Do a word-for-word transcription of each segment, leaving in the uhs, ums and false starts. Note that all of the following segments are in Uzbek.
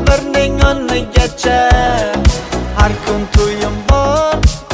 umrning o'rnigacha har kun to'yim bor.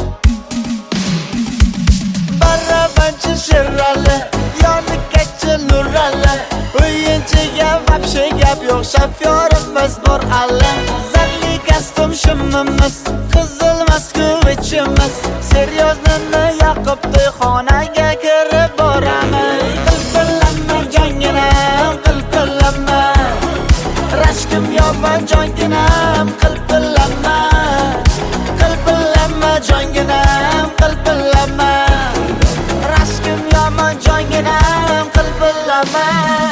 Barabanchi Sherali, yonigacha Nurali, o'yinchiga vapshe gap yo'q, shofyorimiz bor ali. Zalli kostyum shimimiz, qizil Moskvich-imiz, seryoznini yoqib to'yxonaga kirib boramiz. Qilpillanma jonginam, qilpillanma, rashkim yomon jonginam, qilpillanma, qilpillanma jonginam, qilpillanma, rashkim yomon jonginam, qilpillanma.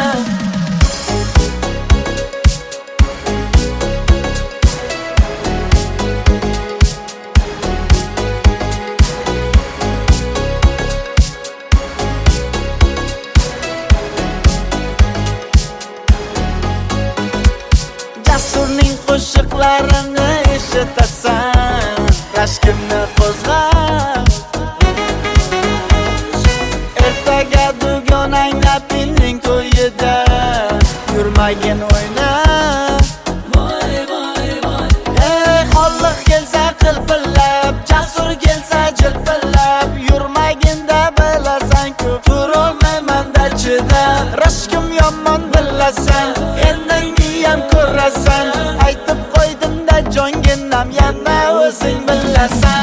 Jasurning qo'shiqlarini eshitasan, rashkimni qo'zg'ab, ertaga dugonang Napilning to'yida yurmagin o'ynab. Voy voy voy, ey xolliq kelsa qilpillab, jasur kelsa jilpillab, yurmaginda bilasan-ku turolmayman-da chidab. Rashkim yomon bilasan, endangiyam ko'rasan, aytib qo'ydim-da jonginam, yana o'zing bilasan.